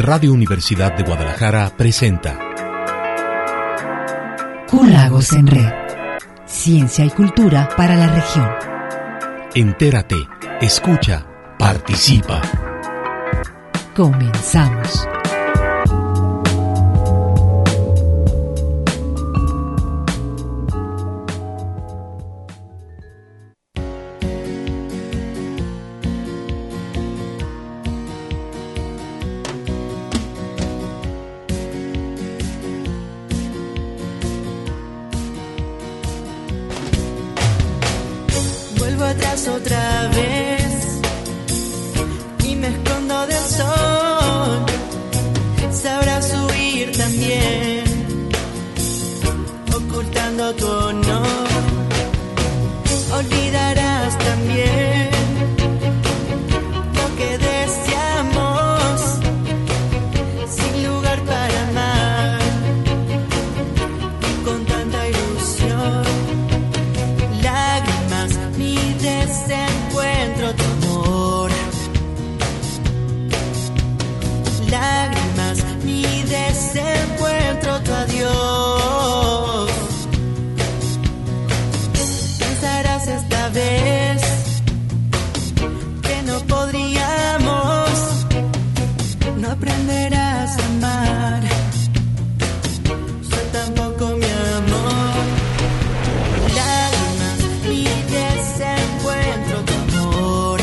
Radio Universidad de Guadalajara presenta Q-Lagos en Red. Ciencia y cultura para la región. Entérate, escucha, participa. Comenzamos. Otra vez y me escondo del sol. Sabrás huir también, ocultando tu honor. Olvidarás también lo que deseamos, sin lugar para amar y con tanta ilusión. Lágrimas, mi desencuentro, tu amor. Lágrimas, mi desencuentro, tu adiós. Pensarás esta vez que no podríamos, no aprenderás a amar. Yo tampoco, mi amor. Mi desencuentro, tu amor.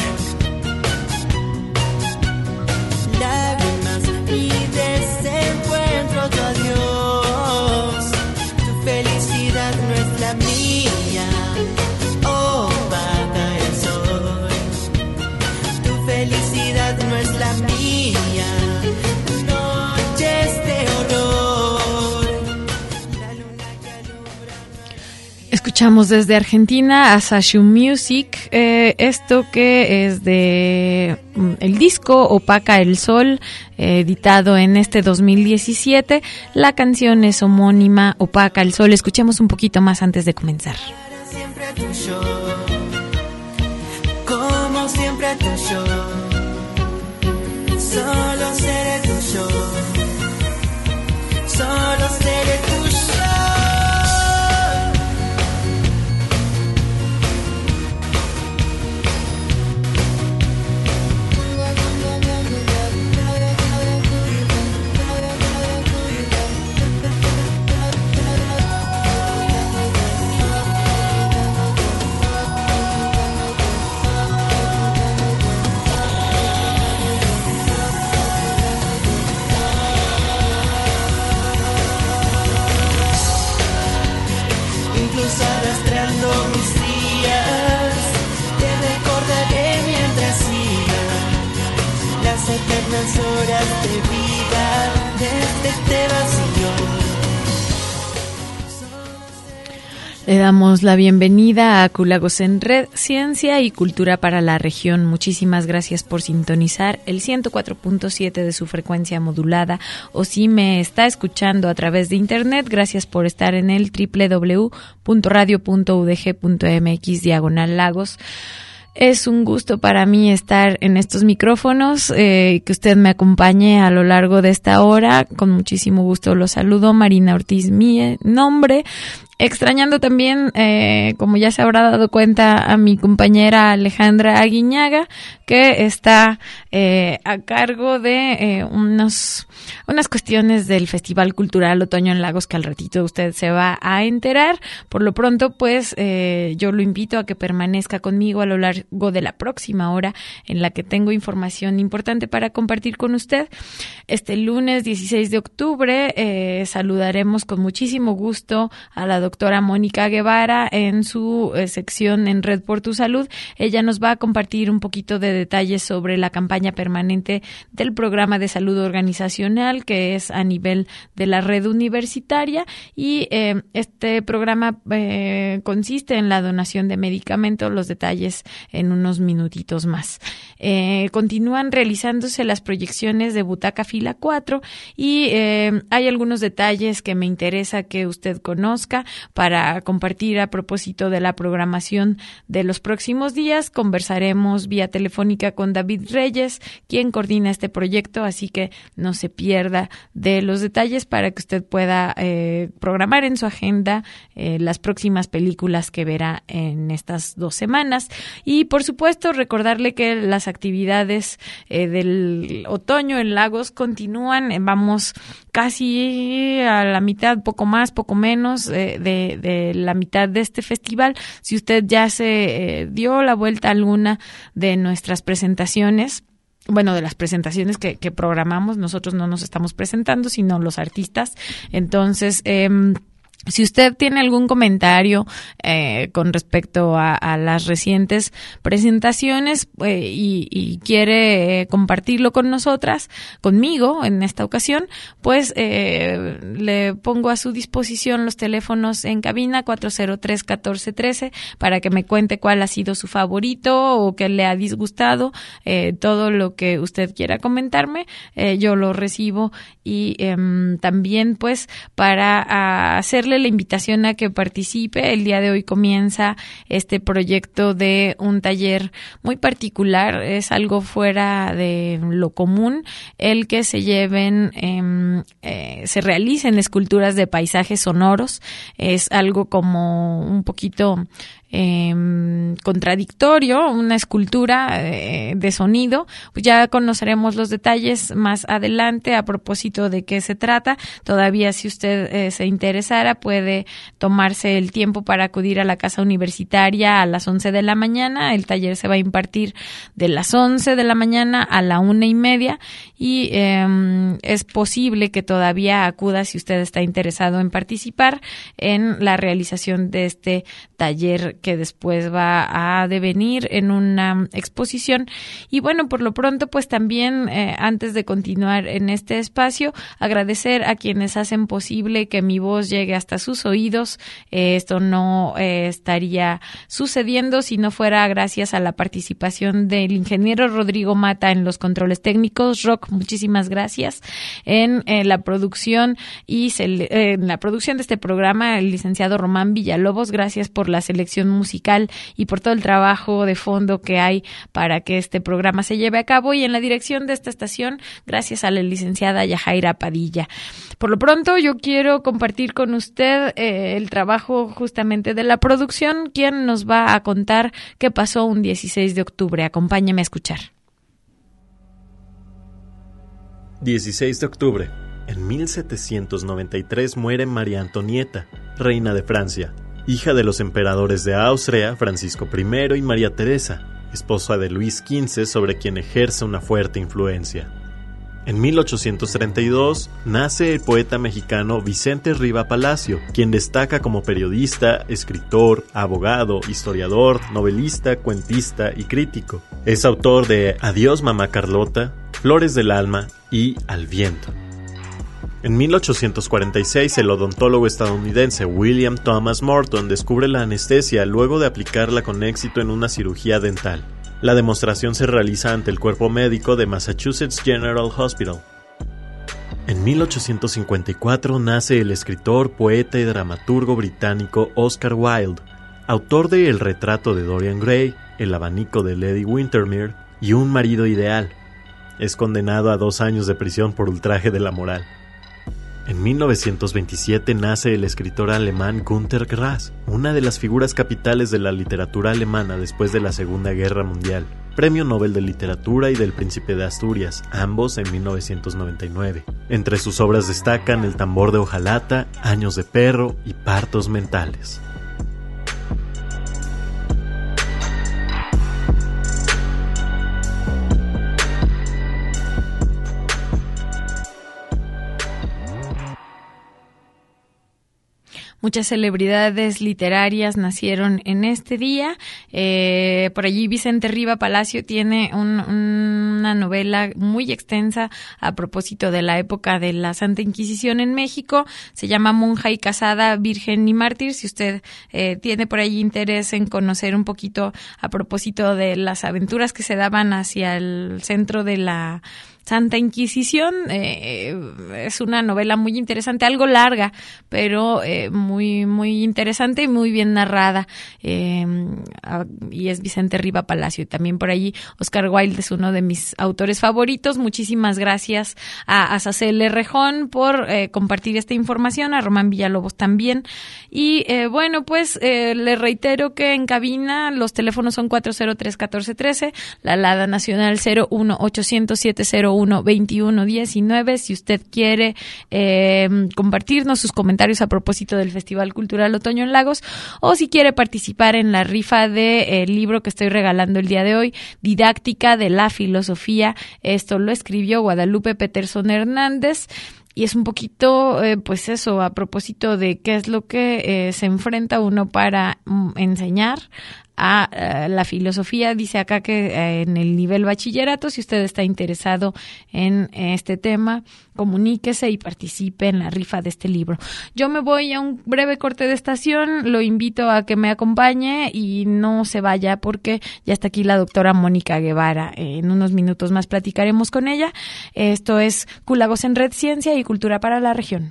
Lágrimas, mi desencuentro, tu adiós. Tu felicidad no es la mía, opaca el sol. Tu felicidad no es la mía, noches de horror. La luna que alumbra. Escuchamos desde Argentina a Sashu Music, esto que es de el disco Opaca el Sol, editado en este 2017. La canción es homónima, Opaca el Sol. Escuchemos un poquito más antes de comenzar. Siempre tuyo, como siempre tuyo, solo seré tuyo, solo seré tuyo. Arrastrando mis días, te recordaré mientras siga las eternas horas de vida desde este vacío. Le damos la bienvenida a Q-Lagos en Red, Ciencia y Cultura para la región. Muchísimas gracias por sintonizar el 104.7 de su frecuencia modulada, o si me está escuchando a través de internet, gracias por estar en el www.radio.udg.mx/Lagos. Es un gusto para mí estar en estos micrófonos, que usted me acompañe a lo largo de esta hora. Con muchísimo gusto lo saludo, Marina Ortiz, mi nombre. Extrañando también, como ya se habrá dado cuenta, a mi compañera Alejandra Aguiñaga, que está a cargo de unas cuestiones del Festival Cultural Otoño en Lagos, que al ratito usted se va a enterar. Por lo pronto, pues, yo lo invito a que permanezca conmigo a lo largo de la próxima hora, en la que tengo información importante para compartir con usted. Este lunes 16 de octubre saludaremos con muchísimo gusto a la doctora Mónica Guevara en su sección en Red por tu Salud. Ella nos va a compartir un poquito de detalles sobre la campaña permanente del programa de salud organizacional, que es a nivel de la red universitaria, y este programa consiste en la donación de medicamentos. Los detalles en unos minutitos más. Continúan realizándose las proyecciones de Butaca Fila 4 y hay algunos detalles que me interesa que usted conozca. para compartir a propósito de la programación de los próximos días. Conversaremos vía telefónica con David Reyes, quien coordina este proyecto, así que no se pierda de los detalles para que usted pueda programar en su agenda las próximas películas que verá en estas 2 semanas. Y por supuesto recordarle que las actividades del otoño en Lagos continúan. Vamos casi a la mitad, poco más, poco menos de la mitad de este festival. Si usted ya se dio la vuelta a alguna de nuestras presentaciones, bueno, de las presentaciones que programamos, nosotros no nos estamos presentando, sino los artistas. Entonces, si usted tiene algún comentario con respecto a las recientes presentaciones y quiere compartirlo con nosotras, conmigo en esta ocasión, pues le pongo a su disposición los teléfonos en cabina 403-1413 para que me cuente cuál ha sido su favorito o qué le ha disgustado, todo lo que usted quiera comentarme, yo lo recibo y también pues para hacerle la invitación a que participe. El día de hoy comienza este proyecto de un taller muy particular, es algo fuera de lo común, el que se realicen esculturas de paisajes sonoros. Es algo como un poquito contradictorio, una escultura de sonido. Pues ya conoceremos los detalles más adelante a propósito de qué se trata. Todavía si usted se interesara puede tomarse el tiempo para acudir a la Casa Universitaria a las 11 de la mañana. El taller se va a impartir de las 11 de la mañana a la 1:30 y es posible que todavía acuda si usted está interesado en participar en la realización de este taller que después va a devenir en una exposición. Y bueno, por lo pronto, pues también antes de continuar en este espacio, agradecer a quienes hacen posible que mi voz llegue hasta sus oídos. Esto no estaría sucediendo si no fuera gracias a la participación del ingeniero Rodrigo Mata en los controles técnicos. Rock, muchísimas gracias. En la producción en la producción de este programa, el licenciado Román Villalobos, gracias por la selección musical y por todo el trabajo de fondo que hay para que este programa se lleve a cabo. Y en la dirección de esta estación, gracias a la licenciada Yajaira Padilla. Por lo pronto, yo quiero compartir con usted el trabajo justamente de la producción, quien nos va a contar qué pasó un 16 de octubre. Acompáñeme a escuchar. 16 de octubre. En 1793 muere María Antonieta, reina de Francia, hija de los emperadores de Austria, Francisco I y María Teresa, esposa de Luis XV, sobre quien ejerce una fuerte influencia. En 1832 nace el poeta mexicano Vicente Riva Palacio, quien destaca como periodista, escritor, abogado, historiador, novelista, cuentista y crítico. Es autor de Adiós Mamá Carlota, Flores del Alma y Al Viento. En 1846, el odontólogo estadounidense William Thomas Morton descubre la anestesia luego de aplicarla con éxito en una cirugía dental. La demostración se realiza ante el cuerpo médico de Massachusetts General Hospital. En 1854 nace el escritor, poeta y dramaturgo británico Oscar Wilde, autor de El retrato de Dorian Gray, El abanico de Lady Windermere y Un marido ideal. Es condenado a 2 años de prisión por ultraje de la moral. En 1927 nace el escritor alemán Günter Grass, una de las figuras capitales de la literatura alemana después de la Segunda Guerra Mundial, Premio Nobel de Literatura y del Príncipe de Asturias, ambos en 1999. Entre sus obras destacan El tambor de hojalata, Años de perro y Partos mentales. Muchas celebridades literarias nacieron en este día. Por allí Vicente Riva Palacio tiene una novela muy extensa a propósito de la época de la Santa Inquisición en México. Se llama Monja y casada, virgen y mártir. Si usted tiene por allí interés en conocer un poquito a propósito de las aventuras que se daban hacia el centro de la Santa Inquisición. Es una novela muy interesante, algo larga, pero muy, muy interesante y muy bien narrada. Y es Vicente Riva Palacio. Y también por allí Oscar Wilde es uno de mis autores favoritos. Muchísimas gracias a Sacel Rejón por compartir esta información, a Román Villalobos también. Y bueno, pues le reitero que en cabina los teléfonos son 403-1413, la alada nacional 01800-701-2119. Si usted quiere compartirnos sus comentarios a propósito del Festival Cultural Otoño en Lagos, o si quiere participar en la rifa del libro que estoy regalando el día de hoy, Didáctica de la Filosofía. Esto lo escribió Guadalupe Peterson Hernández. Y es un poquito, pues eso, a propósito de qué es lo que se enfrenta uno para enseñar a la filosofía. Dice acá que en el nivel bachillerato, si usted está interesado en este tema, comuníquese y participe en la rifa de este libro. Yo me voy a un breve corte de estación, lo invito a que me acompañe y no se vaya porque ya está aquí la doctora Mónica Guevara. En unos minutos más platicaremos con ella. Esto es Cúlagos en Red, Ciencia y Cultura para la Región.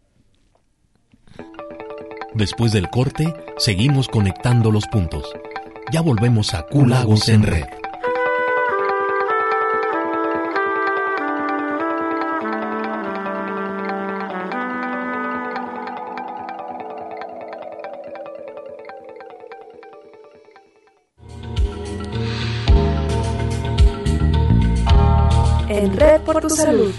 Después del corte, seguimos conectando los puntos. Ya volvemos a Cúlagos en Red. En Red por tu Salud.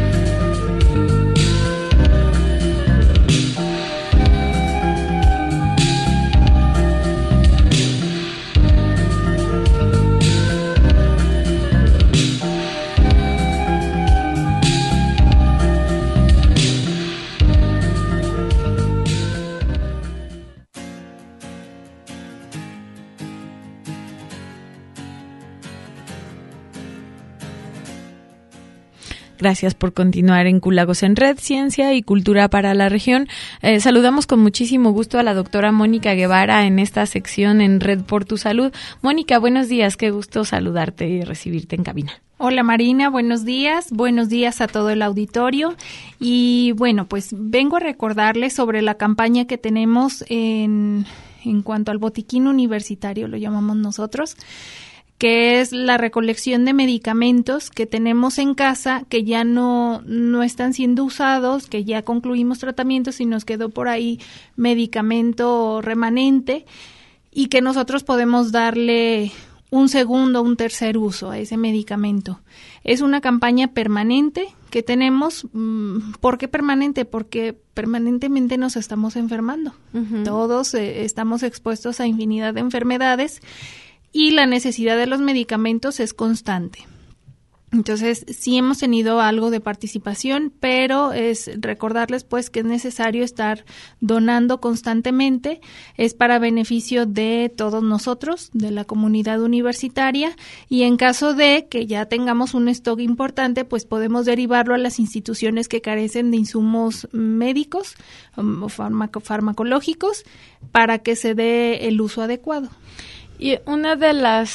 Gracias por continuar en Cúlagos en Red, Ciencia y Cultura para la Región. Saludamos con muchísimo gusto a la doctora Mónica Guevara en esta sección en Red por tu Salud. Mónica, buenos días, qué gusto saludarte y recibirte en cabina. Hola Marina, buenos días a todo el auditorio y bueno, pues vengo a recordarles sobre la campaña que tenemos en cuanto al botiquín universitario, lo llamamos nosotros, que es la recolección de medicamentos que tenemos en casa, que ya no están siendo usados, que ya concluimos tratamientos y nos quedó por ahí medicamento remanente y que nosotros podemos darle un segundo, un tercer uso a ese medicamento. Es una campaña permanente que tenemos. ¿Por qué permanente? Porque permanentemente nos estamos enfermando. Uh-huh. Todos estamos expuestos a infinidad de enfermedades y la necesidad de los medicamentos es constante. Entonces, sí hemos tenido algo de participación, pero es recordarles pues que es necesario estar donando constantemente. Es para beneficio de todos nosotros, de la comunidad universitaria, y en caso de que ya tengamos un stock importante, pues podemos derivarlo a las instituciones que carecen de insumos médicos o farmacológicos para que se dé el uso adecuado. Y una de las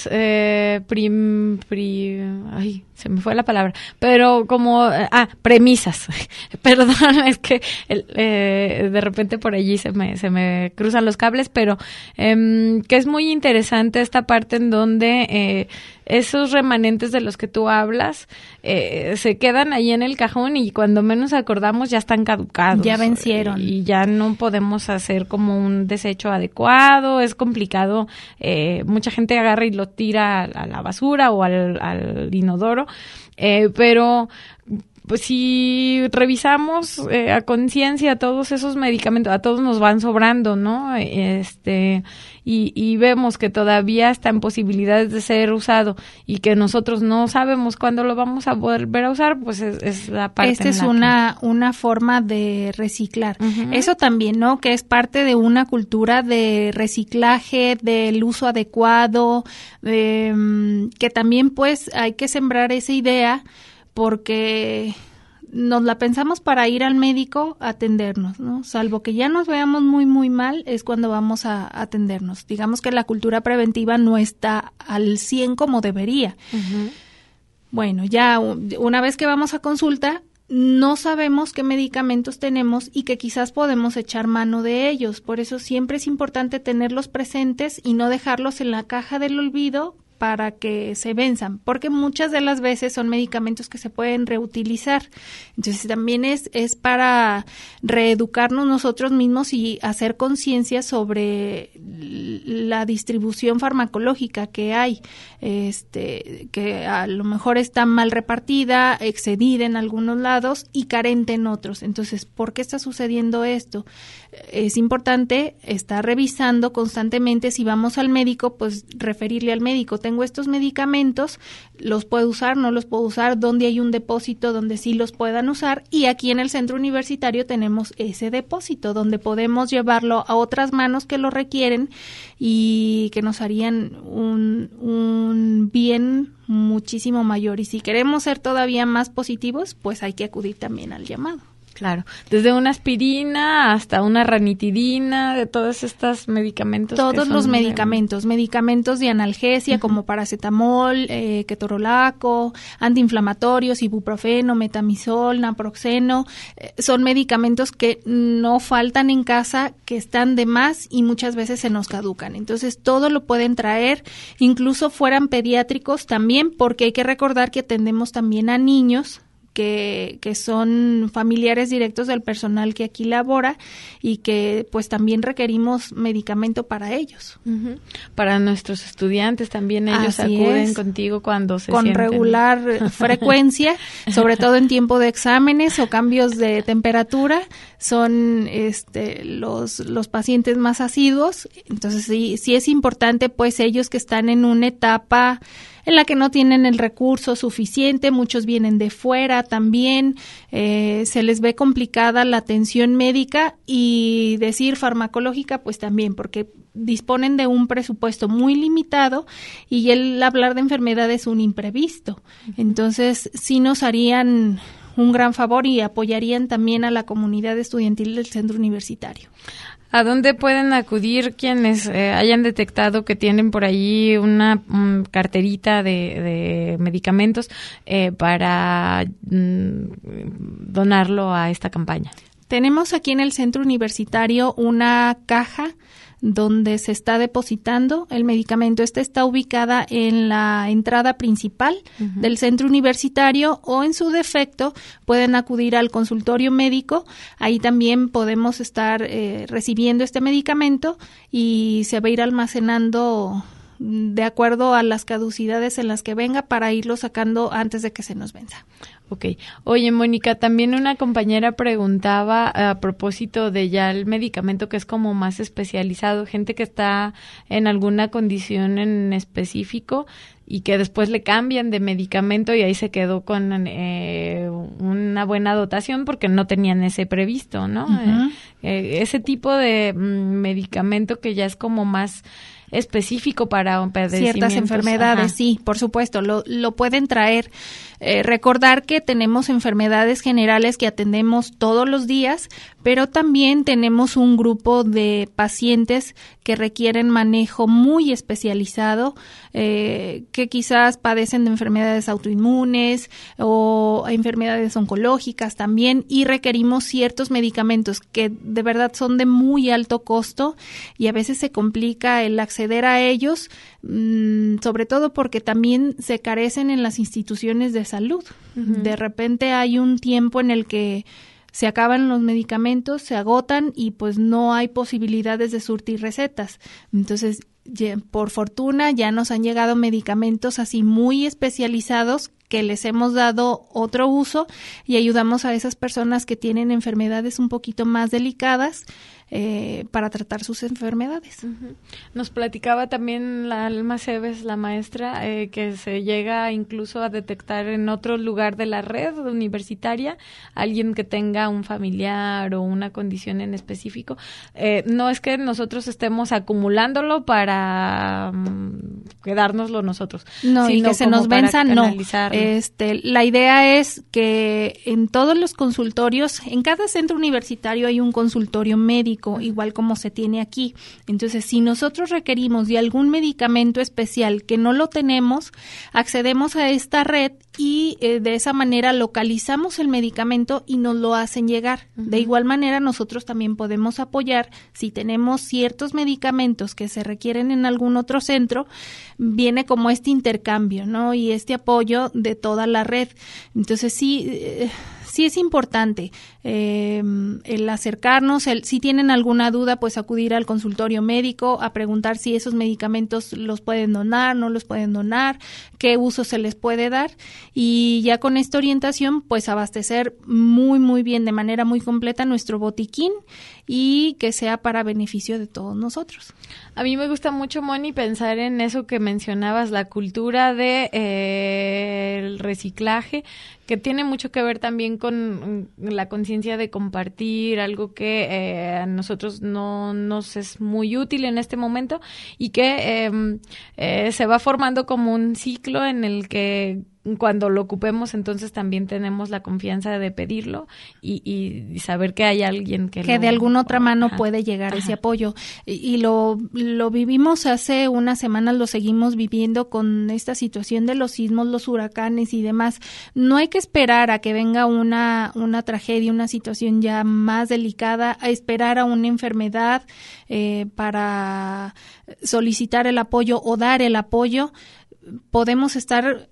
se me fue la palabra, pero como premisas. Perdón, es que de repente por allí se me cruzan los cables, pero que es muy interesante esta parte en donde esos remanentes de los que tú hablas se quedan ahí en el cajón y cuando menos acordamos ya están caducados. Ya vencieron. Y ya no podemos hacer como un desecho adecuado, es complicado. Mucha gente agarra y lo tira a la basura o al inodoro, pero pues si revisamos a conciencia todos esos medicamentos, a todos nos van sobrando, ¿no? Y vemos que todavía está en posibilidades de ser usado y que nosotros no sabemos cuándo lo vamos a volver a usar, pues es la parte. Esta es una forma de reciclar. Uh-huh. Eso también, ¿no? Que es parte de una cultura de reciclaje, del uso adecuado, que también pues hay que sembrar esa idea porque nos la pensamos para ir al médico a atendernos, ¿no? Salvo que ya nos veamos muy, muy mal, es cuando vamos a atendernos. Digamos que la cultura preventiva no está al 100 como debería. Uh-huh. Bueno, ya una vez que vamos a consulta, no sabemos qué medicamentos tenemos y que quizás podemos echar mano de ellos. Por eso siempre es importante tenerlos presentes y no dejarlos en la caja del olvido para que se venzan, porque muchas de las veces son medicamentos que se pueden reutilizar. Entonces también es para reeducarnos nosotros mismos y hacer conciencia sobre la distribución farmacológica que hay, que a lo mejor está mal repartida, excedida en algunos lados y carente en otros. Entonces, ¿por qué está sucediendo esto? Es importante estar revisando constantemente. Si vamos al médico, pues referirle al médico: tengo estos medicamentos, los puedo usar, no los puedo usar, dónde hay un depósito donde sí los puedan usar, y aquí en el centro universitario tenemos ese depósito donde podemos llevarlo a otras manos que lo requieren y que nos harían un bien muchísimo mayor. Y si queremos ser todavía más positivos, pues hay que acudir también al llamado. Claro, desde una aspirina hasta una ranitidina, de todos estos medicamentos. Todos los medicamentos de analgesia, como paracetamol, ketorolaco, antiinflamatorios, ibuprofeno, metamizol, naproxeno, son medicamentos que no faltan en casa, que están de más y muchas veces se nos caducan. Entonces, todo lo pueden traer, incluso fueran pediátricos también, porque hay que recordar que atendemos también a niños que son familiares directos del personal que aquí labora y que pues también requerimos medicamento para ellos. Uh-huh. Para nuestros estudiantes también, ellos acuden contigo cuando se con sienten regular frecuencia, sobre todo en tiempo de exámenes o cambios de temperatura, son los pacientes más asiduos. Entonces sí es importante, pues ellos que están en una etapa en la que no tienen el recurso suficiente, muchos vienen de fuera también, se les ve complicada la atención médica y decir farmacológica, pues también, porque disponen de un presupuesto muy limitado y el hablar de enfermedad es un imprevisto. Entonces, sí nos harían un gran favor y apoyarían también a la comunidad estudiantil del centro universitario. ¿A dónde pueden acudir quienes hayan detectado que tienen por ahí una carterita de medicamentos para donarlo a esta campaña? Tenemos aquí en el centro universitario una caja donde se está depositando el medicamento. Esta está ubicada en la entrada principal del centro universitario, o en su defecto pueden acudir al consultorio médico. Ahí también podemos estar recibiendo este medicamento y se va a ir almacenando de acuerdo a las caducidades en las que venga para irlo sacando antes de que se nos venza. Ok. Oye, Mónica, también una compañera preguntaba a propósito de ya el medicamento que es como más especializado, gente que está en alguna condición en específico y que después le cambian de medicamento y ahí se quedó con una buena dotación porque no tenían ese previsto, ¿no? Uh-huh. Ese tipo de medicamento que ya es como más específico para ciertas enfermedades. Ajá. Sí, por supuesto, lo pueden traer. Recordar que tenemos enfermedades generales que atendemos todos los días, pero también tenemos un grupo de pacientes que requieren manejo muy especializado, que quizás padecen de enfermedades autoinmunes o enfermedades oncológicas también, y requerimos ciertos medicamentos que de verdad son de muy alto costo y a veces se complica el acceder a ellos, sobre todo porque también se carecen en las instituciones de salud. Uh-huh. De repente hay un tiempo en el que se acaban los medicamentos, se agotan y pues no hay posibilidades de surtir recetas. Entonces, por fortuna ya nos han llegado medicamentos así muy especializados que les hemos dado otro uso y ayudamos a esas personas que tienen enfermedades un poquito más delicadas para tratar sus enfermedades. Uh-huh. Nos platicaba también la Alma Cebes, la maestra, que se llega incluso a detectar en otro lugar de la red universitaria alguien que tenga un familiar o una condición en específico. No es que nosotros estemos acumulándolo para quedárnoslo nosotros. No, y que se nos venza, no. La idea es que en todos los consultorios, en cada centro universitario hay un consultorio médico. México, igual como se tiene aquí. Entonces, si nosotros requerimos de algún medicamento especial que no lo tenemos, accedemos a esta red y de esa manera localizamos el medicamento y nos lo hacen llegar. Uh-huh. De igual manera, nosotros también podemos apoyar si tenemos ciertos medicamentos que se requieren en algún otro centro, viene como este intercambio, ¿no? Y este apoyo de toda la red. Entonces, sí es importante el acercarnos, si tienen alguna duda, pues acudir al consultorio médico a preguntar si esos medicamentos los pueden donar, no los pueden donar, qué uso se les puede dar, y ya con esta orientación, pues abastecer muy, muy bien, de manera muy completa nuestro botiquín y que sea para beneficio de todos nosotros. A mí me gusta mucho, Moni, pensar en eso que mencionabas, la cultura de el reciclaje, que tiene mucho que ver también con la conciencia de compartir algo que a nosotros no nos es muy útil en este momento y que se va formando como un ciclo en el que cuando lo ocupemos, entonces también tenemos la confianza de pedirlo y saber que hay alguien que de alguna otra mano puede llegar ese apoyo. Y lo vivimos hace unas semanas, lo seguimos viviendo con esta situación de los sismos, los huracanes y demás. No hay que esperar a que venga una tragedia, una situación ya más delicada, a esperar a una enfermedad para solicitar el apoyo o dar el apoyo. Podemos estar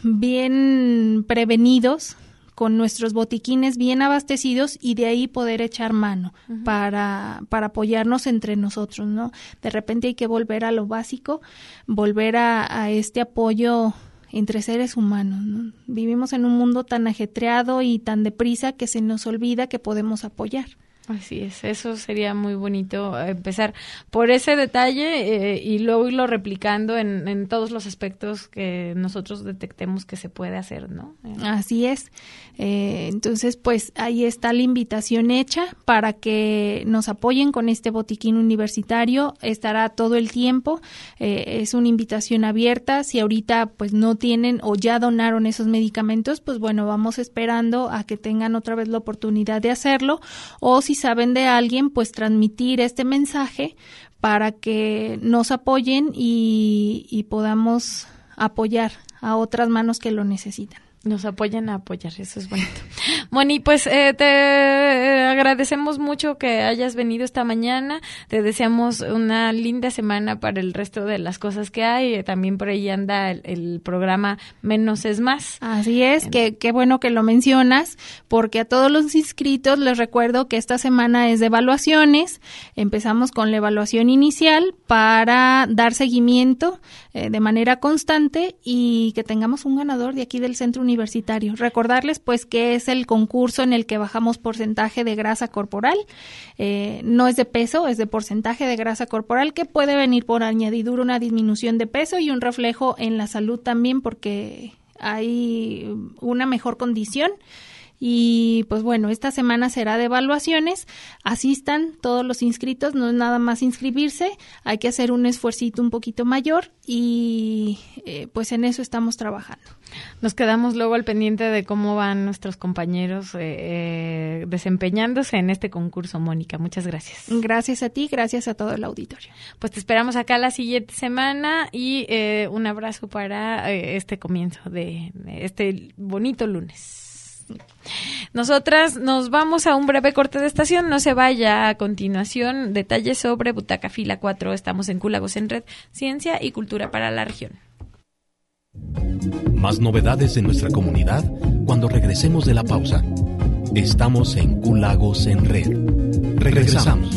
bien prevenidos con nuestros botiquines bien abastecidos y de ahí poder echar mano. Uh-huh. para apoyarnos entre nosotros, ¿no? De repente hay que volver a lo básico, volver a este apoyo entre seres humanos, ¿no? Vivimos en un mundo tan ajetreado y tan deprisa que se nos olvida que podemos apoyar. Así es, eso sería muy bonito, empezar por ese detalle y luego irlo replicando en todos los aspectos que nosotros detectemos que se puede hacer, ¿no? Así es. Entonces, pues ahí está la invitación hecha para que nos apoyen con este botiquín universitario. Estará todo el tiempo. Es una invitación abierta. Si ahorita pues no tienen o ya donaron esos medicamentos, pues bueno, vamos esperando a que tengan otra vez la oportunidad de hacerlo, o si saben de alguien, pues transmitir este mensaje para que nos apoyen y podamos apoyar a otras manos que lo necesitan. Nos apoyan a apoyar, eso es bonito. Moni, pues te agradecemos mucho que hayas venido esta mañana, te deseamos una linda semana para el resto de las cosas que hay, también por ahí anda el programa Menos es Más. Así es, qué bueno que lo mencionas, porque a todos los inscritos les recuerdo que esta semana es de evaluaciones, empezamos con la evaluación inicial para dar seguimiento de manera constante y que tengamos un ganador de aquí del Centro Universitario. Recordarles pues que es el concurso en el que bajamos porcentaje de grasa corporal, no es de peso, es de porcentaje de grasa corporal, que puede venir por añadidura una disminución de peso y un reflejo en la salud también, porque hay una mejor condición. Y pues bueno, esta semana será de evaluaciones, asistan todos los inscritos, no es nada más inscribirse, hay que hacer un esfuercito un poquito mayor y pues en eso estamos trabajando. Nos quedamos luego al pendiente de cómo van nuestros compañeros desempeñándose en este concurso, Mónica. Muchas gracias. Gracias a ti, gracias a todo el auditorio. Pues te esperamos acá la siguiente semana y un abrazo para este comienzo de este bonito lunes. Nosotras nos vamos a un breve corte de estación, no se vaya. A continuación, detalles sobre Butaca Fila 4. Estamos en Cúlagos en Red, Ciencia y Cultura para la región. Más novedades de nuestra comunidad cuando regresemos de la pausa. Estamos en Cúlagos en Red. Regresamos.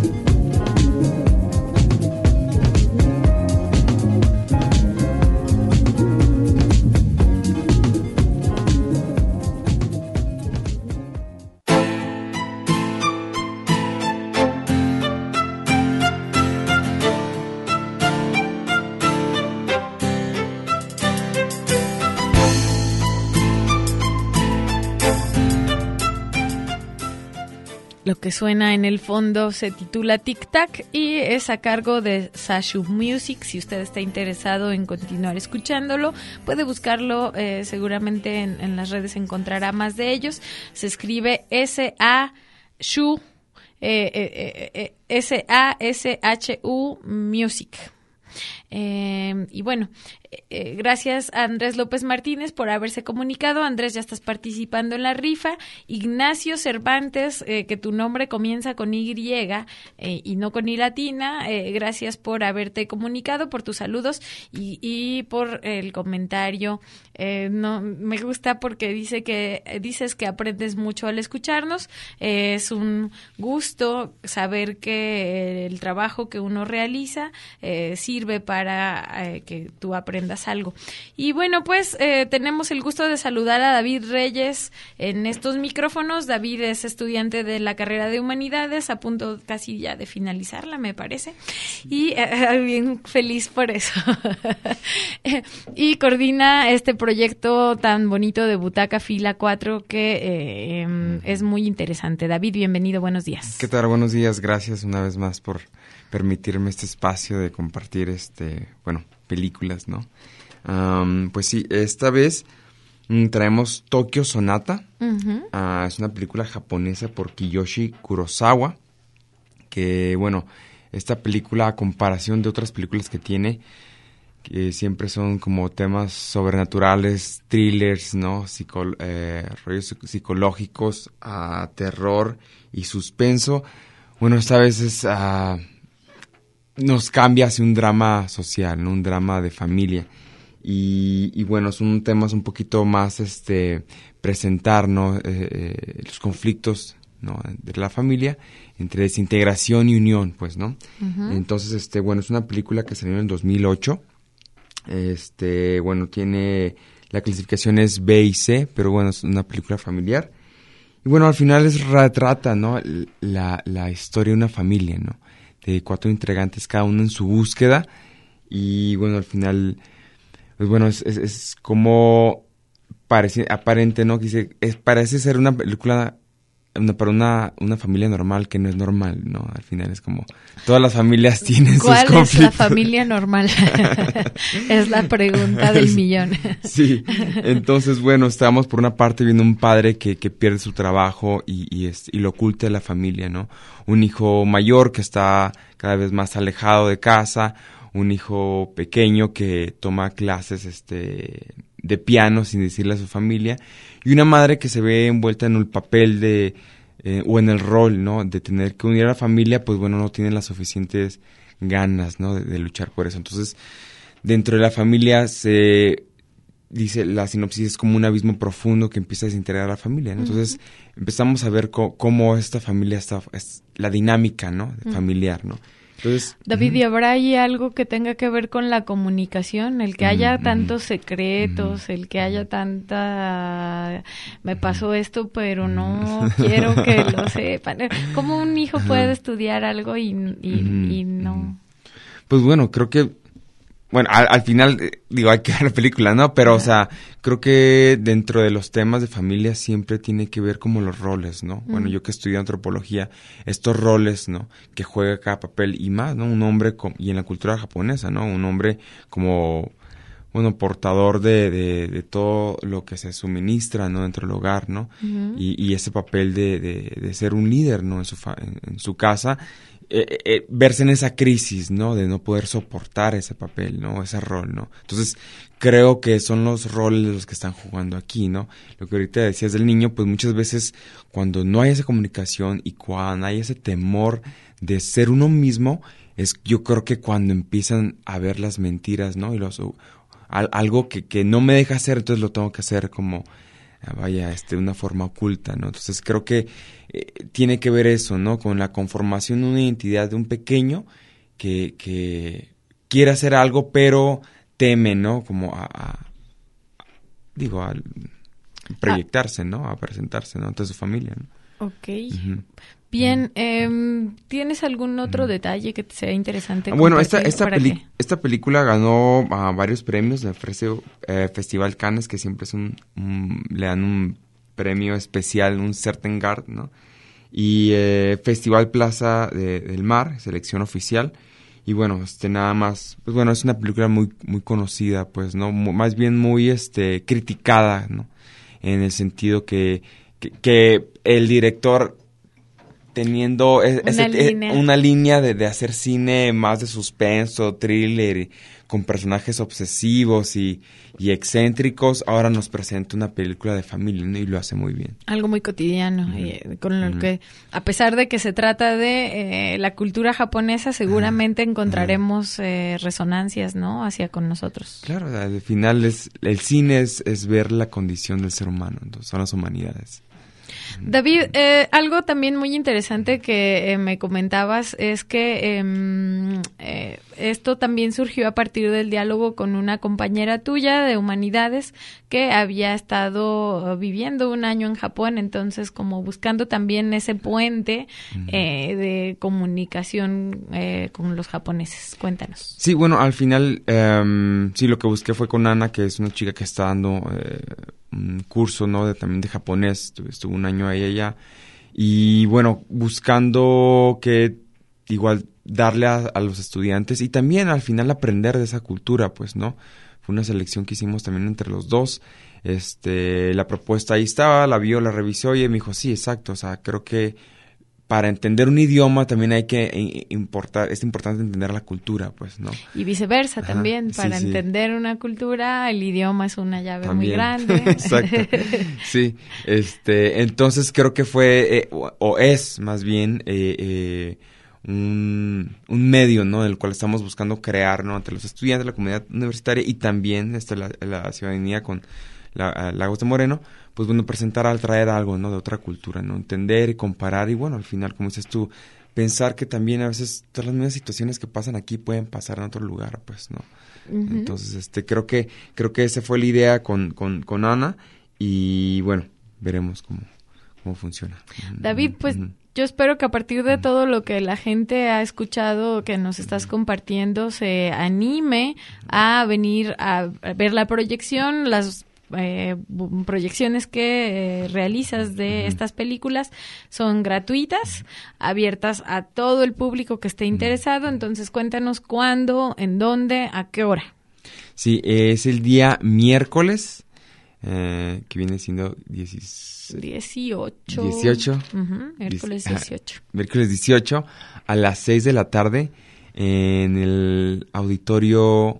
Lo que suena en el fondo se titula Tic Tac y es a cargo de Sashu Music. Si usted está interesado en continuar escuchándolo, puede buscarlo, seguramente en las redes encontrará más de ellos. Se escribe S-A-Shu SASHU Music. Y bueno, gracias a Andrés López Martínez por haberse comunicado. Andrés, ya estás participando en la rifa. Ignacio Cervantes, que tu nombre comienza con Y y no con I latina, gracias por haberte comunicado, por tus saludos y por el comentario. No me gusta porque dices que aprendes mucho al escucharnos. Es un gusto saber que el trabajo que uno realiza sirve para que tú aprendas algo. Y bueno, pues tenemos el gusto de saludar a David Reyes en estos micrófonos. David es estudiante de la carrera de Humanidades, a punto casi ya de finalizarla, me parece, y bien feliz por eso. Y coordina este proyecto tan bonito de Butaca Fila 4 que es muy interesante. David, bienvenido, buenos días. ¿Qué tal? Buenos días, gracias una vez más por permitirme este espacio de compartir películas, ¿no? Pues sí, esta vez traemos Tokyo Sonata. Uh-huh. Es una película japonesa por Kiyoshi Kurosawa, que bueno, esta película a comparación de otras películas que tiene, que siempre son como temas sobrenaturales, thrillers, ¿no? Rollos psicológicos, terror y suspenso. Bueno, esta vez nos cambia hacia un drama social, ¿no? Un drama de familia. Y bueno, son temas un poquito más presentar, ¿no? Los conflictos, ¿no? De la familia entre desintegración y unión, pues, ¿no? Uh-huh. Entonces, bueno, es una película que salió en el 2008. Bueno, tiene la clasificación es B y C, pero bueno, es una película familiar. Y bueno, al final retrata, ¿no? La historia de una familia, ¿no? De 4 integrantes, cada uno en su búsqueda. Y bueno, al final, pues bueno, es como parece aparente, ¿no? Que parece ser una película para una familia normal que no es normal, ¿no? Al final es como todas las familias tienen sus conflictos. ¿Cuál es la familia normal? Es la pregunta del millón. Sí, entonces bueno, estábamos por una parte viendo un padre que pierde su trabajo y lo oculta de la familia, ¿no? Un hijo mayor que está cada vez más alejado de casa, un hijo pequeño que toma clases de piano sin decirle a su familia, y una madre que se ve envuelta en el papel o en el rol, ¿no? De tener que unir a la familia, pues bueno, no tiene las suficientes ganas, ¿no? De luchar por eso. Entonces, dentro de la familia se dice, la sinopsis es como un abismo profundo que empieza a desintegrar a la familia, ¿no? Entonces, empezamos a ver cómo esta familia es la dinámica, ¿no? Familiar, ¿no? Entonces, David, ¿y habrá ahí algo que tenga que ver con la comunicación? El que haya tantos secretos, el que haya tanta... Me pasó esto, pero no quiero que lo sepan. ¿Cómo un hijo puede estudiar algo y no? Pues bueno, creo que... Bueno, al final, hay que ver la película, ¿no? Pero, o sea, creo que dentro de los temas de familia siempre tiene que ver como los roles, ¿no? Bueno, yo que estudié antropología, estos roles, ¿no? Que juega cada papel y más, ¿no? Un hombre, y en la cultura japonesa, ¿no? Un hombre como, bueno, portador de todo lo que se suministra, ¿no? Dentro del hogar, ¿no? Uh-huh. Y ese papel de ser un líder, ¿no? En su casa. Verse en esa crisis, ¿no? De no poder soportar ese papel, ¿no? Ese rol, ¿no? Entonces, creo que son los roles los que están jugando aquí, ¿no? Lo que ahorita decías del niño, pues muchas veces cuando no hay esa comunicación y cuando hay ese temor de ser uno mismo, yo creo que cuando empiezan a ver las mentiras, ¿no? Y algo que no me deja hacer, entonces lo tengo que hacer como... de una forma oculta, ¿no? Entonces creo que tiene que ver eso, ¿no? Con la conformación de una identidad de un pequeño que quiere hacer algo, pero teme, ¿no? Como a proyectarse, ¿no? A presentarse, ¿no? Ante su familia, ¿no? Ok. Uh-huh. Bien, ¿tienes algún otro detalle que te sea interesante? Bueno, esta película ganó varios premios, le ofrece Festival Cannes, que siempre es le dan un premio especial, un Certengard, ¿no? Y Festival Plaza del Mar, selección oficial. Y bueno, nada más, pues bueno, es una película muy muy conocida, pues, ¿no? Más bien muy criticada, ¿no? En el sentido que el director teniendo una línea de hacer cine más de suspenso, thriller, con personajes obsesivos y excéntricos, ahora nos presenta una película de familia, ¿no? Y lo hace muy bien. Algo muy cotidiano, con lo que, a pesar de que se trata de la cultura japonesa, seguramente encontraremos resonancias, ¿no? Hacia con nosotros. Claro, al final el cine es ver la condición del ser humano, entonces son las humanidades. David, algo también muy interesante que me comentabas es que esto también surgió a partir del diálogo con una compañera tuya de humanidades que había estado viviendo un año en Japón, entonces como buscando también ese puente de comunicación con los japoneses. Cuéntanos. Sí, bueno, al final sí, lo que busqué fue con Ana, que es una chica que está dando un curso, ¿no? También de japonés, estuvo un año ahí allá, y bueno, buscando que igual darle a los estudiantes y también al final aprender de esa cultura, pues, ¿no? Fue una selección que hicimos también entre los dos. La propuesta ahí estaba, la vio, la revisó y me dijo, sí, exacto, o sea, creo que para entender un idioma también hay que es importante entender la cultura, pues, ¿no? Y viceversa también, para entender una cultura, el idioma es una llave también. Muy grande. Exacto. Sí, entonces creo que fue, o es más bien, un medio, ¿no? El cual estamos buscando crear, ¿no? Entre los estudiantes, la comunidad universitaria y también la ciudadanía con Lagos de Moreno, pues bueno, traer algo, ¿no? De otra cultura, ¿no? Entender y comparar y bueno, al final, como dices tú, pensar que también a veces todas las mismas situaciones que pasan aquí pueden pasar en otro lugar, pues, ¿no? Uh-huh. Entonces, creo que esa fue la idea con Ana y bueno, veremos cómo funciona. David, pues yo espero que a partir de todo lo que la gente ha escuchado, que nos estás compartiendo, se anime a venir a ver la proyección, las proyecciones que realizas de estas películas son gratuitas, abiertas a todo el público que esté interesado, entonces cuéntanos cuándo, en dónde, a qué hora. Sí, es el día miércoles, que viene siendo 18. 18. Miércoles 18. Miércoles 18 a las 6 de la tarde en el auditorio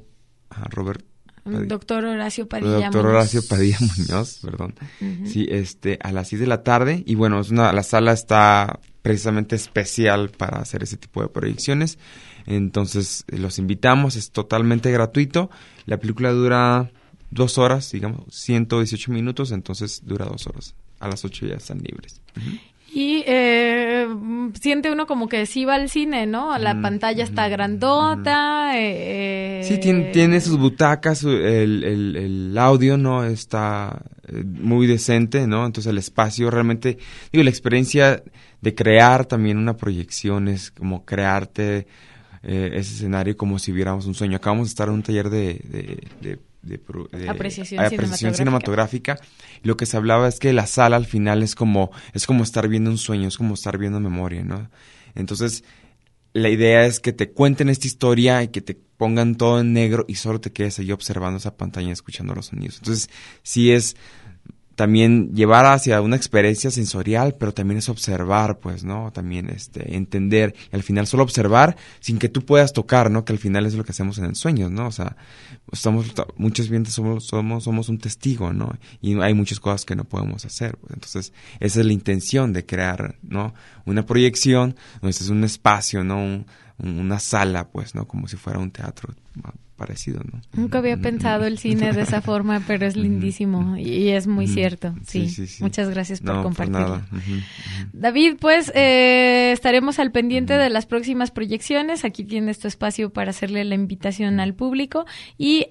Doctor Horacio Padilla Muñoz, perdón. Uh-huh. Sí, a las 6 de la tarde. Y bueno, la sala está precisamente especial para hacer ese tipo de proyecciones. Entonces, los invitamos, es totalmente gratuito. La película dura 2 horas, digamos, 118 minutos, entonces dura 2 horas. A las 8 ya están libres. Uh-huh. Y siente uno como que sí va al cine, ¿no? La pantalla está grandota. Sí, tiene sus butacas, el audio, ¿no? Está muy decente, ¿no? Entonces el espacio realmente, la experiencia de crear también una proyección es como crearte ese escenario como si viéramos un sueño. Acabamos de estar en un taller de apreciación cinematográfica. Lo que se hablaba es que la sala al final es como estar viendo un sueño, es como estar viendo memoria, ¿no? Entonces, la idea es que te cuenten esta historia y que te pongan todo en negro y solo te quedes ahí observando esa pantalla y escuchando los sonidos. Entonces, sí es también llevar hacia una experiencia sensorial, pero también es observar, pues, ¿no? También entender, y al final solo observar sin que tú puedas tocar, ¿no? Que al final es lo que hacemos en el sueño, ¿no? O sea, muchas veces somos un testigo, ¿no? Y hay muchas cosas que no podemos hacer, pues. Entonces, esa es la intención de crear, ¿no? Una proyección, donde es un espacio, ¿no? Una sala, pues, ¿no? Como si fuera un teatro parecido, ¿no? Nunca había pensado el cine de esa forma, pero es lindísimo y es muy cierto. Sí. Muchas gracias por compartirlo. David, pues estaremos al pendiente de las próximas proyecciones. Aquí tienes tu espacio para hacerle la invitación al público y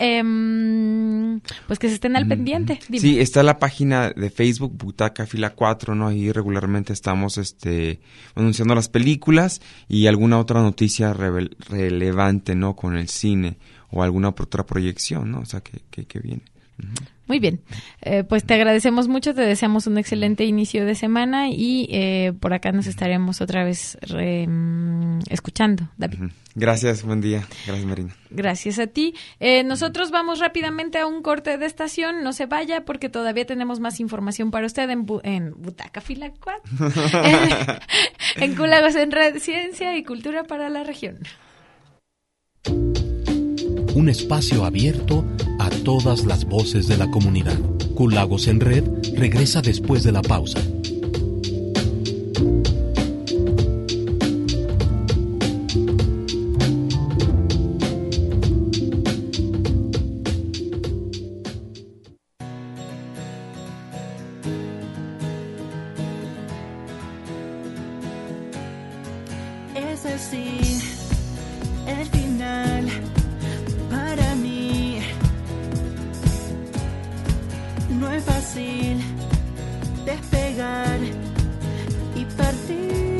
pues que se estén al pendiente. Dime. Sí, está la página de Facebook Butaca Fila 4, ¿no? Ahí regularmente estamos anunciando las películas y alguna otra noticia relevante, ¿no? Con el cine o alguna otra proyección, ¿no? O sea, que viene. Muy bien, pues te agradecemos mucho, te deseamos un excelente inicio de semana y por acá nos estaremos otra vez escuchando, David. Gracias, buen día. Gracias, Marina. Gracias a ti. Nosotros vamos rápidamente a un corte de estación, no se vaya porque todavía tenemos más información para usted en Butaca Fila 4, en Cúlagos en Red, Ciencia y Cultura para la Región. Un espacio abierto a todas las voces de la comunidad. Cúlagos en Red regresa después de la pausa. Es así, el final. Para mí no es fácil despegar y partir.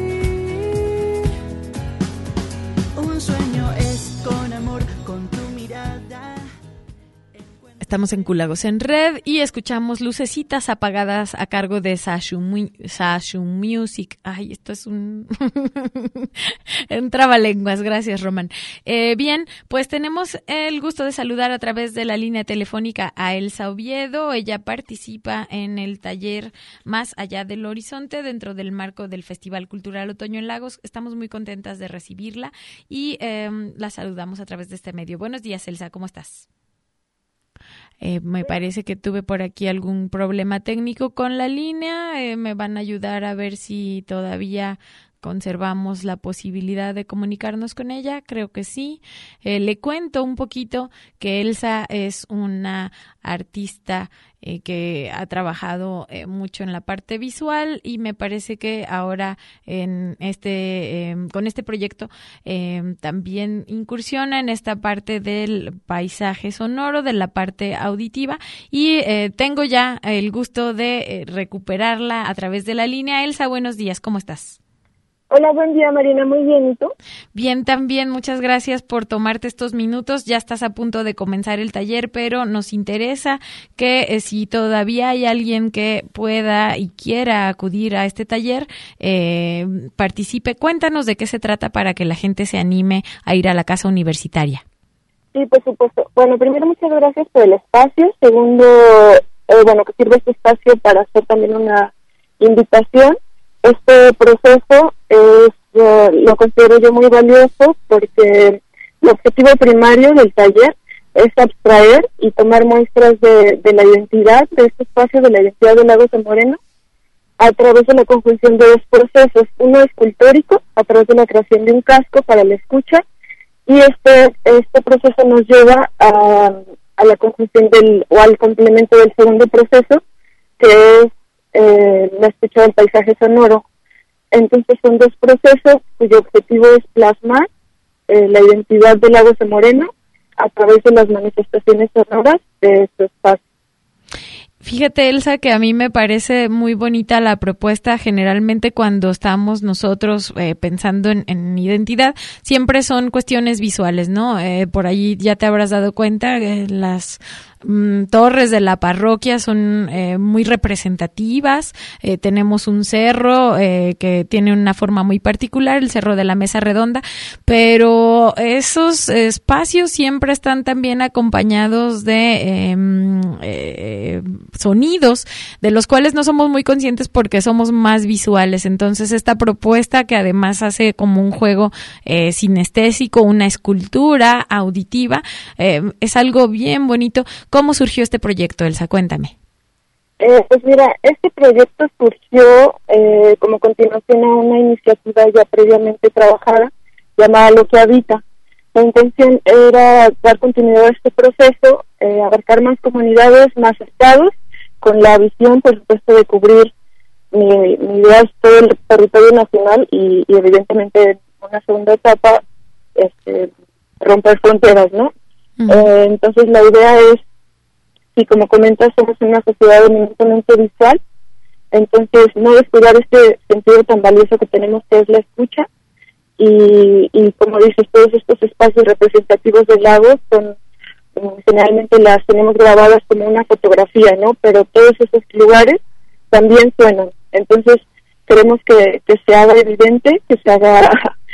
Un sueño es con amor, con tu mirada. Estamos en Cúlagos en Red y escuchamos Lucecitas Apagadas a cargo de Sashu Music. Ay, esto es un trabalenguas. Gracias, Román. Bien, pues tenemos el gusto de saludar a través de la línea telefónica a Elsa Oviedo. Ella participa en el taller Más Allá del Horizonte dentro del marco del Festival Cultural Otoño en Lagos. Estamos muy contentas de recibirla y la saludamos a través de este medio. Buenos días, Elsa, ¿cómo estás? Me parece que tuve por aquí algún problema técnico con la línea. Me van a ayudar a ver si todavía conservamos la posibilidad de comunicarnos con ella. Creo que sí. Le cuento un poquito que Elsa es una artista que ha trabajado mucho en la parte visual y me parece que ahora en con este proyecto también incursiona en esta parte del paisaje sonoro, de la parte auditiva y tengo ya el gusto de recuperarla a través de la línea. Elsa, buenos días, ¿cómo estás? Hola, buen día, Marina. Muy bien, ¿y tú? Bien, también. Muchas gracias por tomarte estos minutos. Ya estás a punto de comenzar el taller, pero nos interesa que si todavía hay alguien que pueda y quiera acudir a este taller, participe. Cuéntanos de qué se trata para que la gente se anime a ir a la casa universitaria. Sí, por supuesto. Bueno, primero, muchas gracias por el espacio. Segundo, que sirve este espacio para hacer también una invitación. Este proceso lo considero yo muy valioso porque el objetivo primario del taller es abstraer y tomar muestras de la identidad de este espacio, de la identidad de Lagos de Moreno, a través de la conjunción de dos procesos. Uno escultórico, a través de la creación de un casco para la escucha, y este proceso nos lleva a la conjunción al complemento del segundo proceso, que es la escucha del paisaje sonoro. Entonces son dos procesos cuyo objetivo es plasmar la identidad de Lagos de Moreno a través de las manifestaciones sonoras de su espacio. Fíjate, Elsa, que a mí me parece muy bonita la propuesta. Generalmente cuando estamos nosotros pensando en identidad, siempre son cuestiones visuales, ¿no? Por ahí ya te habrás dado cuenta que las torres de la parroquia son muy representativas. Tenemos un cerro que tiene una forma muy particular, el Cerro de la Mesa Redonda, pero esos espacios siempre están también acompañados de sonidos de los cuales no somos muy conscientes porque somos más visuales. Entonces esta propuesta, que además hace como un juego sinestésico, una escultura auditiva, es algo bien bonito. ¿Cómo surgió este proyecto, Elsa? Cuéntame. Pues mira, este proyecto surgió como continuación a una iniciativa ya previamente trabajada llamada Lo que Habita. La intención era dar continuidad a este proceso, abarcar más comunidades, más estados, con la visión, por supuesto, de cubrir mi idea es todo el territorio nacional y evidentemente en una segunda etapa romper fronteras, ¿no? Uh-huh. Entonces la idea es, y como comentas, somos una sociedad eminentemente visual, entonces no descuidar este sentido tan valioso que tenemos, que es la escucha, y como dices, todos estos espacios representativos del lago son generalmente las tenemos grabadas como una fotografía, ¿no? Pero todos esos lugares también suenan. Entonces queremos que se haga evidente, que se haga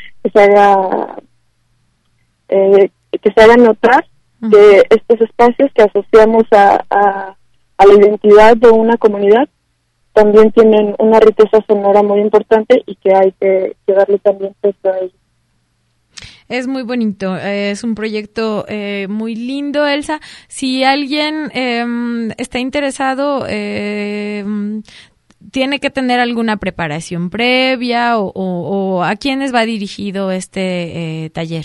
notar que estos espacios que asociamos a la identidad de una comunidad también tienen una riqueza sonora muy importante y que hay que darle también peso a ellos. Es muy bonito, es un proyecto muy lindo, Elsa. Si alguien está interesado, ¿tiene que tener alguna preparación previa o a quiénes va dirigido este taller?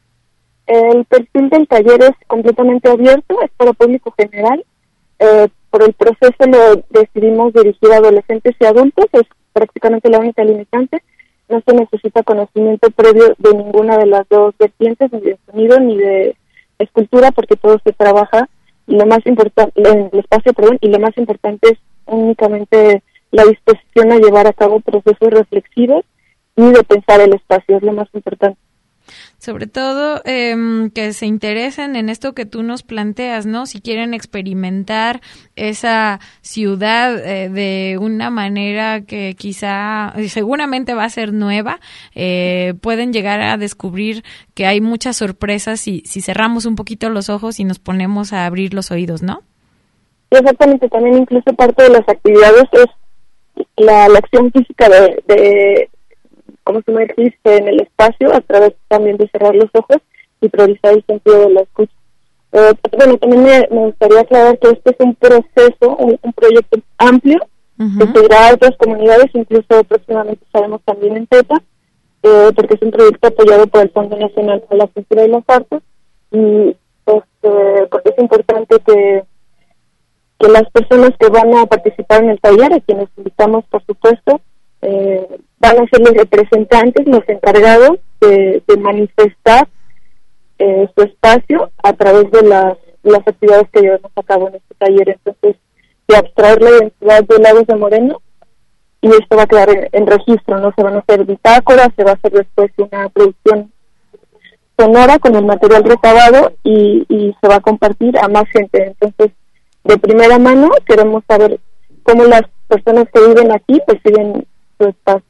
El perfil del taller es completamente abierto, es para público general. Por el proceso lo decidimos dirigir a adolescentes y adultos, es prácticamente la única limitante. No se necesita conocimiento previo de ninguna de las dos vertientes, ni de sonido ni de escultura, porque todo se trabaja y lo más importante, en el espacio, y lo más importante es únicamente la disposición a llevar a cabo procesos reflexivos y de pensar el espacio, es lo más importante. Sobre todo que se interesen en esto que tú nos planteas, ¿no? Si quieren experimentar esa ciudad de una manera que quizá, seguramente va a ser nueva, pueden llegar a descubrir que hay muchas sorpresas si cerramos un poquito los ojos y nos ponemos a abrir los oídos, ¿no? Exactamente, también incluso parte de las actividades es la acción física de cómo sumergirse en el espacio a través también de cerrar los ojos y priorizar el sentido de la escucha. Bueno, también me gustaría aclarar que este es un proceso, un proyecto amplio, que se irá a otras comunidades, incluso próximamente estaremos también en TEPA, porque es un proyecto apoyado por el Fondo Nacional para la Cultura y las Artes, y porque es importante que las personas que van a participar en el taller, a quienes invitamos, por supuesto, van a ser los representantes, los encargados de manifestar su espacio a través de las actividades que llevamos a cabo en este taller. Entonces, de abstraer la identidad de Lagos de Moreno, y esto va a quedar en registro, ¿no? Se van a hacer bitácoras, se va a hacer después una producción sonora con el material recabado y se va a compartir a más gente. Entonces, de primera mano queremos saber cómo las personas que viven aquí perciben su espacio.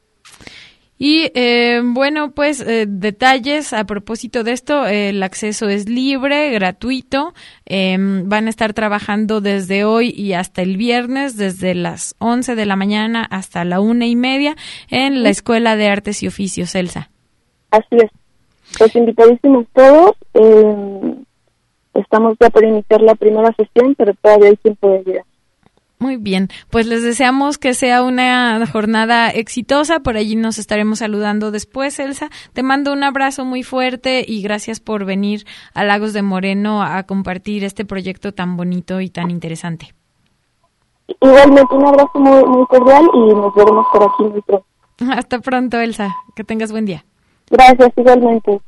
Y bueno, pues detalles a propósito de esto, el acceso es libre, gratuito, van a estar trabajando desde hoy y hasta el viernes, desde las 11 de la mañana hasta la 1:30 en la Escuela de Artes y Oficios, Elsa. Así es, pues invitadísimos todos, estamos ya por iniciar la primera sesión, pero todavía hay tiempo de llegar. Muy bien, pues les deseamos que sea una jornada exitosa, por allí nos estaremos saludando después, Elsa. Te mando un abrazo muy fuerte y gracias por venir a Lagos de Moreno a compartir este proyecto tan bonito y tan interesante. Igualmente, un abrazo muy, muy cordial y nos veremos por aquí muy pronto. Hasta pronto, Elsa, que tengas buen día. Gracias, igualmente.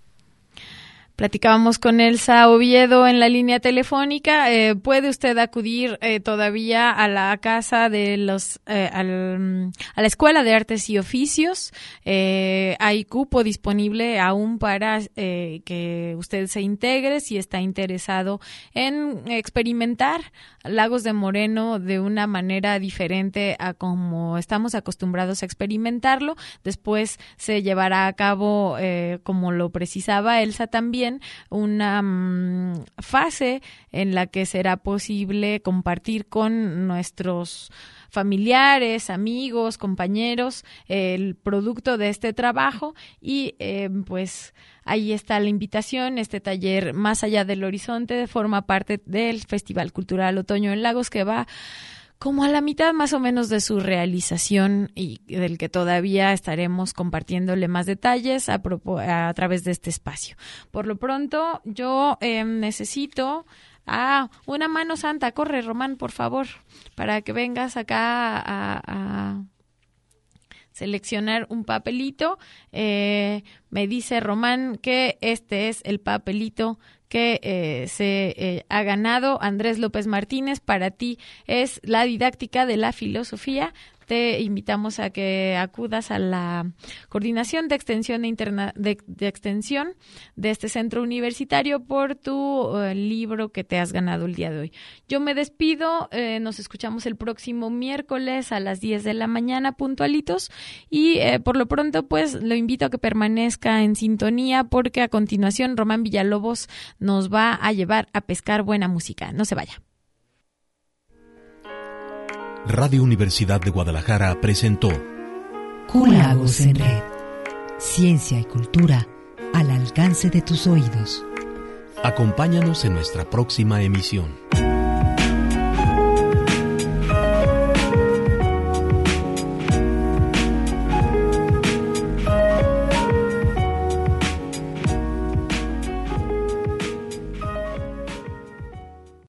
Platicábamos con Elsa Oviedo en la línea telefónica. Puede usted acudir todavía a la casa de a la Escuela de Artes y Oficios. Hay cupo disponible aún para que usted se integre si está interesado en experimentar Lagos de Moreno de una manera diferente a como estamos acostumbrados a experimentarlo. Después se llevará a cabo, como lo precisaba Elsa también, una fase en la que será posible compartir con nuestros familiares, amigos, compañeros, el producto de este trabajo y pues ahí está la invitación. Este taller Más allá del horizonte forma parte del Festival Cultural Otoño en Lagos, que va como a la mitad más o menos de su realización y del que todavía estaremos compartiéndole más detalles a través de este espacio. Por lo pronto, yo necesito una mano santa. Corre, Román, por favor, para que vengas acá a seleccionar un papelito. Me dice Román que este es el papelito que se ha ganado. Andrés López Martínez, para ti es la didáctica de la filosofía. te invitamos a que acudas a la coordinación de extensión de extensión de este centro universitario por tu libro que te has ganado el día de hoy. Yo me despido, nos escuchamos el próximo miércoles a las 10 de la mañana puntualitos y por lo pronto pues lo invito a que permanezca en sintonía porque a continuación Román Villalobos nos va a llevar a pescar buena música. No se vaya. Radio Universidad de Guadalajara presentó Q-Lagos en Red. Ciencia y cultura al alcance de tus oídos. Acompáñanos en nuestra próxima emisión.